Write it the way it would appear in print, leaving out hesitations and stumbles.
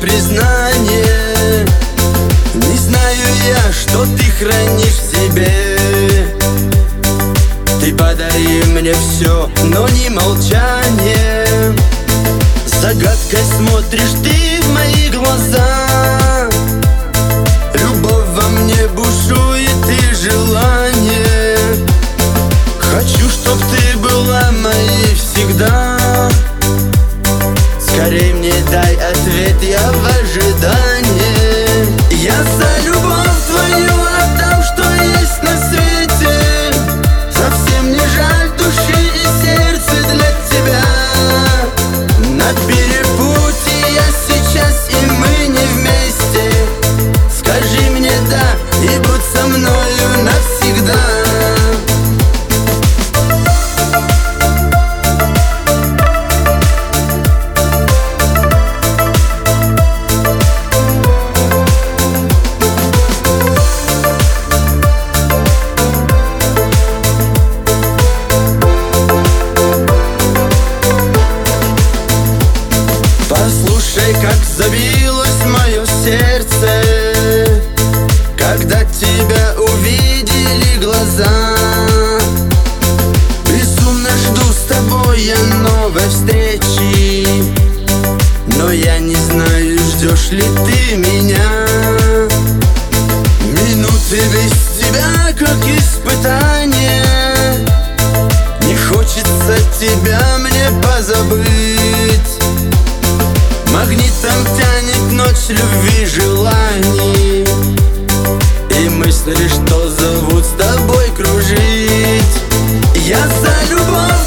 признание. Не знаю я, что ты хранишь в себе. Ты подари мне все, но не молчание. Загадкой смотришь ты в мои глаза. Любовь во мне бушует и желание. Хочу, чтоб ты была моей всегда. Скорей мне дай ответ, я в ожидании. Я за любовь твою отдам, что есть на свете. Совсем не жаль души и сердца для тебя. На перепутье я сейчас, и мы не вместе. Скажи мне да, и будь со мною навсегда. Послушай, как забилось мое сердце, когда тебя увидели глаза. Безумно жду с тобой я новой встречи, но я не знаю, ждешь ли ты меня. Минуты без тебя как испытание. Не хочется тебя мне позабыть. Магнитом тянет ночь любви, желаний и мысли, что зовут с тобой кружить. Я за любовь